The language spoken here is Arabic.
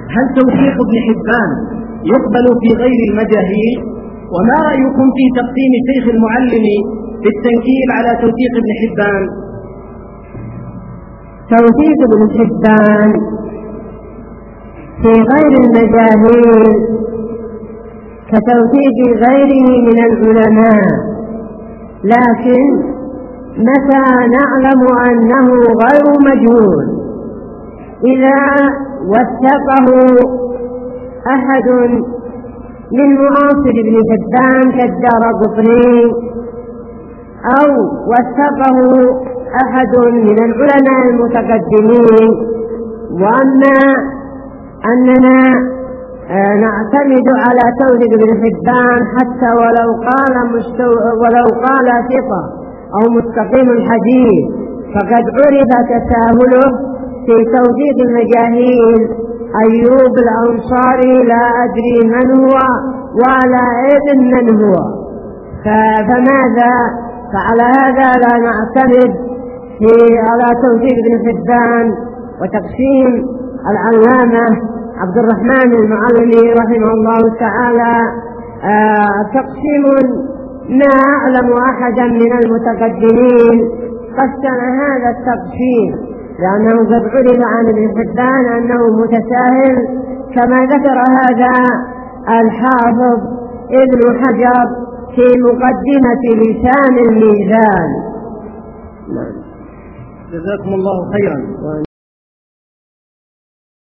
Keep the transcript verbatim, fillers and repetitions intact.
هل توثيق ابن حبان يقبل في غير المجاهيل؟ وما رأيكم في تقديم شيخ المعلم بالتنكيل على توثيق ابن حبان؟ توثيق ابن حبان في غير المجاهيل كتوثيق غيره من العلماء، لكن متى نعلم أنه غير مجهول، إذا وثقه أحد من معاصر ابن حبان كالدارقطني، أو وثقه أحد من العلماء المتقدمين. وأما أننا نعتمد على توثيق ابن حبان حتى ولو قال مستو... ولو قال ثقة أو مستقيم الحديث، فقد عرف تساهله في توثيق المجاهيل. أيوب الأنصاري لا أدري من هو ولا إذن من هو، فماذا؟ فعلى هذا لا نعتمد في على توثيق ابن حبان. وتقسيم العلامة عبد الرحمن المعلمي رحمه الله تعالى آه تقسيم ما أعلم أحدا من المتقدمين قسم هذا التقسيم، لأنه قد عرف عن ابن حبان أنه متساهل، كما ذكر هذا الحافظ ابن حجر في مقدمة لسان الميزان. جزاكم الله خيرا.